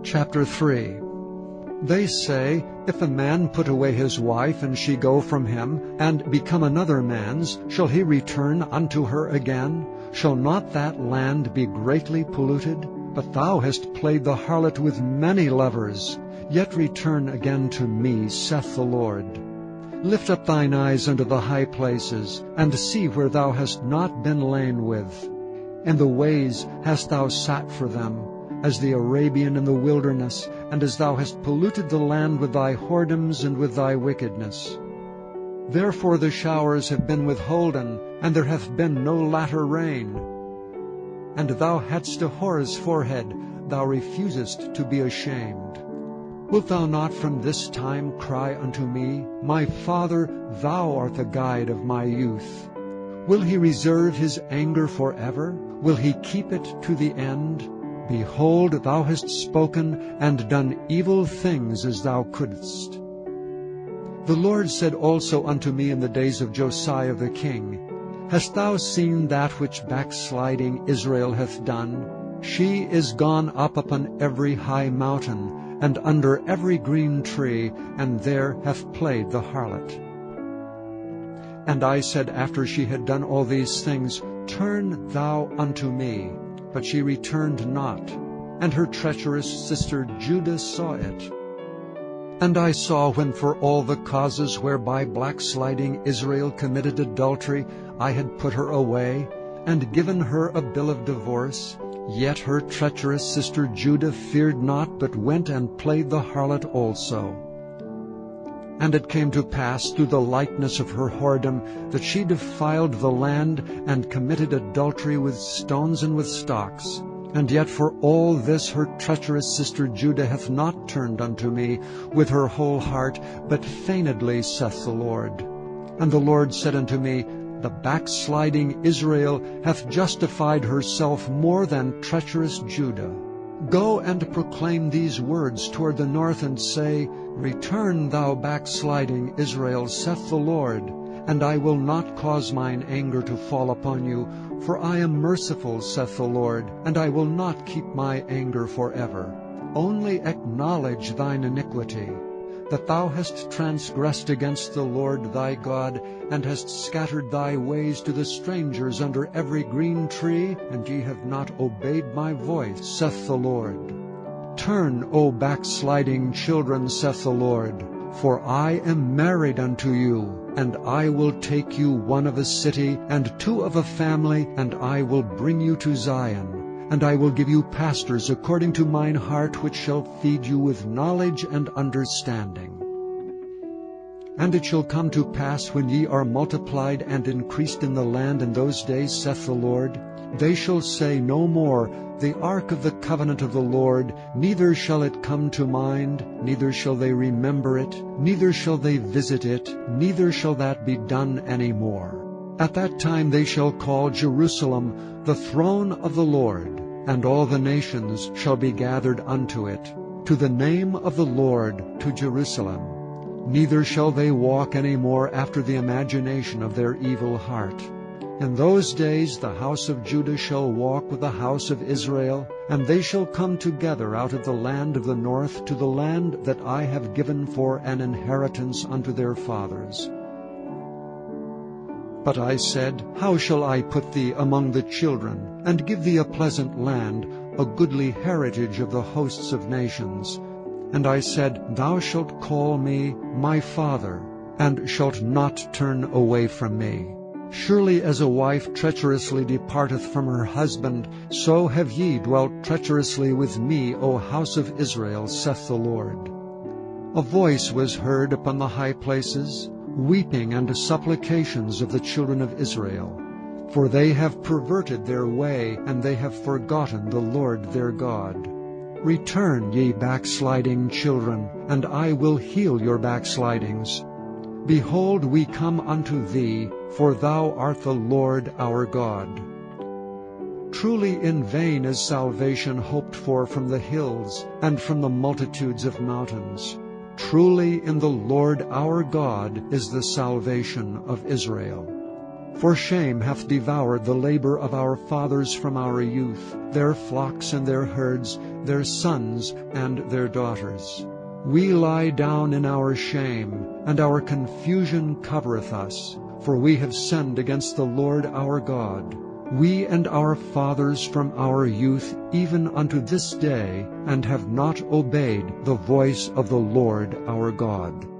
Chapter 3. They say, if a man put away his wife, and she go from him, and become another man's, shall he return unto her again? Shall not that land be greatly polluted? But thou hast played the harlot with many lovers. Yet return again to me, saith the Lord. Lift up thine eyes unto the high places, and see where thou hast not been lain with. In the ways hast thou sat for them, as the Arabian in the wilderness, and as thou hast polluted the land with thy whoredoms and with thy wickedness. Therefore the showers have been withholden, and there hath been no latter rain. And thou hadst a whore's forehead, thou refusest to be ashamed. Wilt thou not from this time cry unto me, My Father, thou art the guide of my youth? Will he reserve his anger forever? Will he keep it to the end? Behold, thou hast spoken and done evil things as thou couldst. The Lord said also unto me in the days of Josiah the king, Hast thou seen that which backsliding Israel hath done? She is gone up upon every high mountain, and under every green tree, and there hath played the harlot. And I said after she had done all these things, Turn thou unto me. But she returned not, and her treacherous sister Judah saw it. And I saw when for all the causes whereby backsliding Israel committed adultery, I had put her away, and given her a bill of divorce, yet her treacherous sister Judah feared not, but went and played the harlot also. And it came to pass through the likeness of her whoredom that she defiled the land, and committed adultery with stones and with stocks. And yet for all this her treacherous sister Judah hath not turned unto me with her whole heart, but feignedly, saith the Lord. And the Lord said unto me, The backsliding Israel hath justified herself more than treacherous Judah. Go and proclaim these words toward the north, and say, Return, thou backsliding Israel, saith the Lord, and I will not cause mine anger to fall upon you, for I am merciful, saith the Lord, and I will not keep my anger forever. Only acknowledge thine iniquity, that thou hast transgressed against the Lord thy God, and hast scattered thy ways to the strangers under every green tree, and ye have not obeyed my voice, saith the Lord. Turn, O backsliding children, saith the Lord, for I am married unto you, and I will take you one of a city, and two of a family, and I will bring you to Zion. And I will give you pastors according to mine heart, which shall feed you with knowledge and understanding. And it shall come to pass, when ye are multiplied and increased in the land in those days, saith the Lord, they shall say no more, The ark of the covenant of the Lord, neither shall it come to mind, neither shall they remember it, neither shall they visit it, neither shall that be done any more. At that time they shall call Jerusalem the throne of the Lord, and all the nations shall be gathered unto it, to the name of the Lord, to Jerusalem. Neither shall they walk any more after the imagination of their evil heart. In those days the house of Judah shall walk with the house of Israel, and they shall come together out of the land of the north to the land that I have given for an inheritance unto their fathers. But I said, How shall I put thee among the children, and give thee a pleasant land, a goodly heritage of the hosts of nations? And I said, Thou shalt call me my Father, and shalt not turn away from me. Surely as a wife treacherously departeth from her husband, so have ye dwelt treacherously with me, O house of Israel, saith the Lord. A voice was heard upon the high places, weeping and supplications of the children of Israel. For they have perverted their way, and they have forgotten the Lord their God. Return, ye backsliding children, and I will heal your backslidings. Behold, we come unto thee, for thou art the Lord our God. Truly in vain is salvation hoped for from the hills, and from the multitudes of mountains. Truly in the Lord our God is the salvation of Israel. For shame hath devoured the labor of our fathers from our youth, their flocks and their herds, their sons and their daughters. We lie down in our shame, and our confusion covereth us. For we have sinned against the Lord our God, we and our fathers from our youth even unto this day, and have not obeyed the voice of the Lord our God.